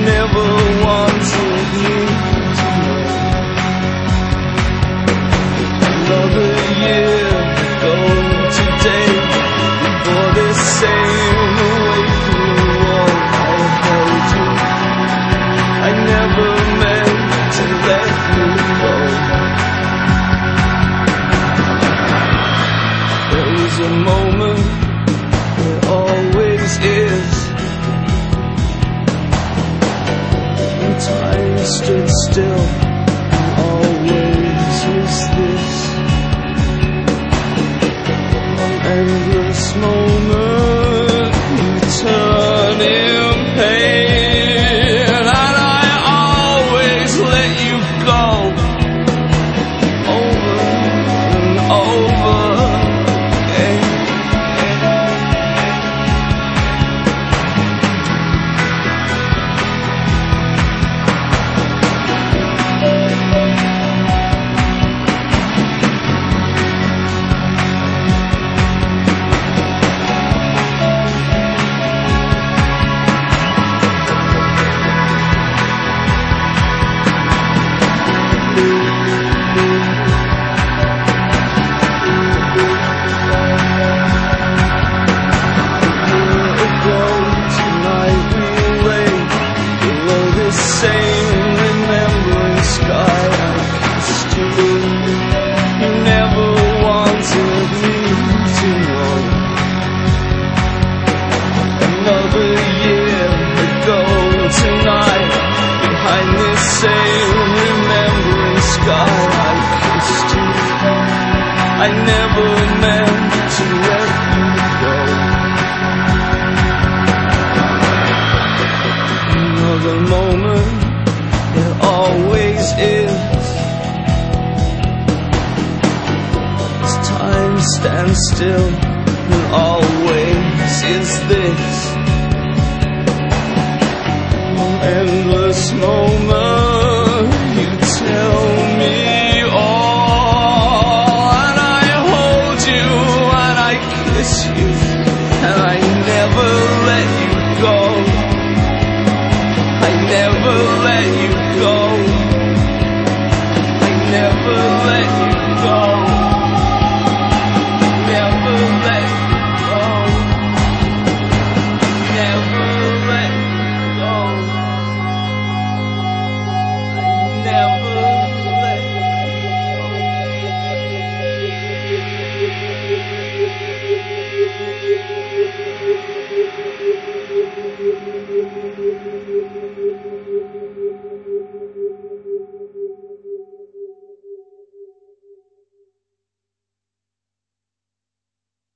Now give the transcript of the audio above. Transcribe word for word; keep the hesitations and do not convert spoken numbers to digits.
never wanted you to know. Another year ago today, before this same awakening wall, I held you. I never meant to let you go. There was a moment, there always is, when time stood still, and always was this. An endless moment, you turn in pain, and I always let you go, over and over again. Same remembering sky, I kissed you. You never wanted me to know. Another year ago tonight, behind this same remembering sky, I kissed you. I never meant to let you go. Another moment, there always is, as time stands still, and always is this. An endless moment, you tell me all, and I hold you, and I kiss you, and I never let you go. I never let you go. I never let you go. Never let you go. Never let you go. I never let you go.